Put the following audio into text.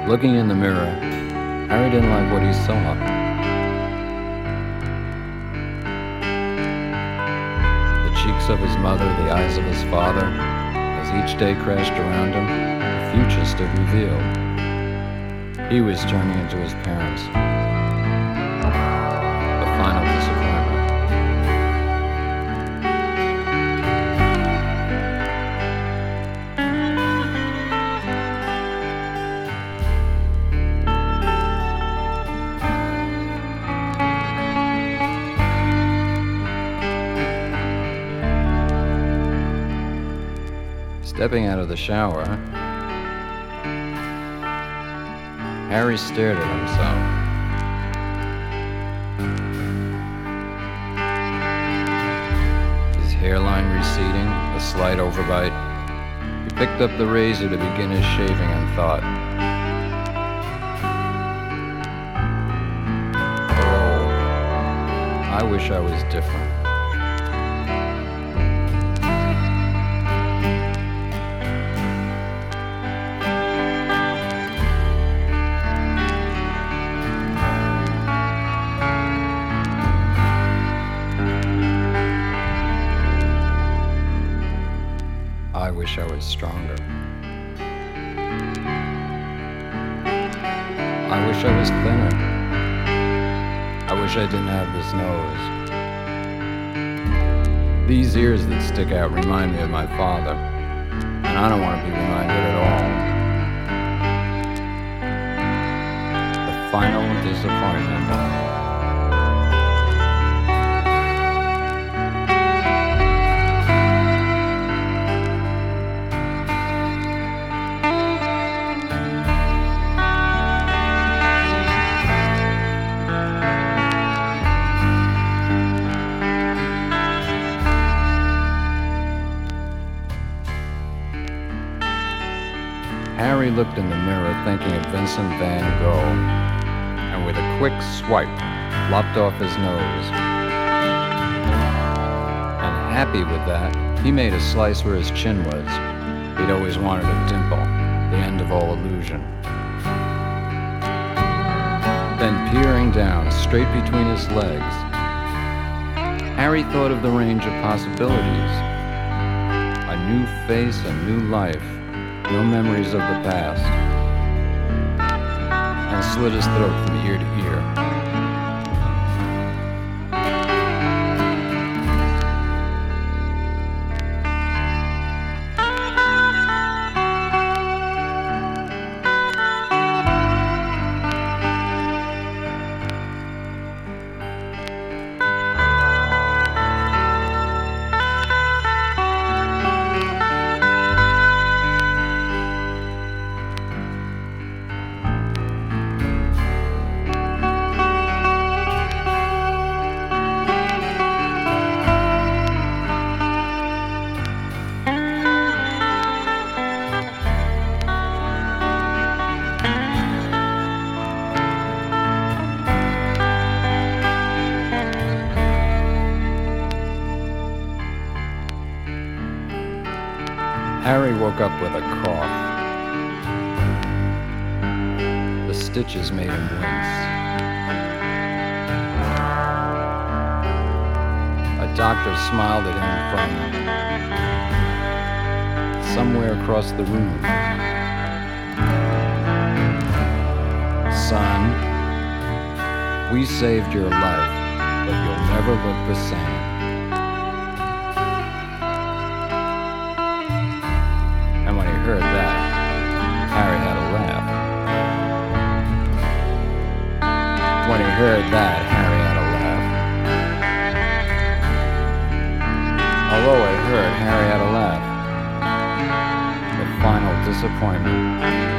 Looking in the mirror, Harry didn't like what he saw. The cheeks of his mother, the eyes of his father. As each day crashed around him, the future stood revealed. He was turning into his parents. The final disappointment. Stepping out of the shower, Harry stared at himself. His hairline receding, a slight overbite. He picked up the razor to begin his shaving and thought, "Oh, I wish I was different." I wish I was stronger. I wish I was thinner. I wish I didn't have this nose. These ears that stick out remind me of my father, and I don't want to be reminded at all. The final disappointment. Harry looked in the mirror thinking of Vincent van Gogh, and with a quick swipe, lopped off his nose. And happy with that, he made a slice where his chin was. He'd always wanted a dimple, the end of all illusion. Then peering down, straight between his legs, Harry thought of the range of possibilities. A new face, a new life. No memories of the past, and slit his throat from ear to ear. Harry woke up with a cough. The stitches made him wince. A doctor smiled at him from somewhere across the room. "Son, we saved your life, but you'll never look the same." And when he heard that, Harry had a laugh. When he heard that, Harry had a laugh. Although it hurt, Harry had a laugh. The final disappointment.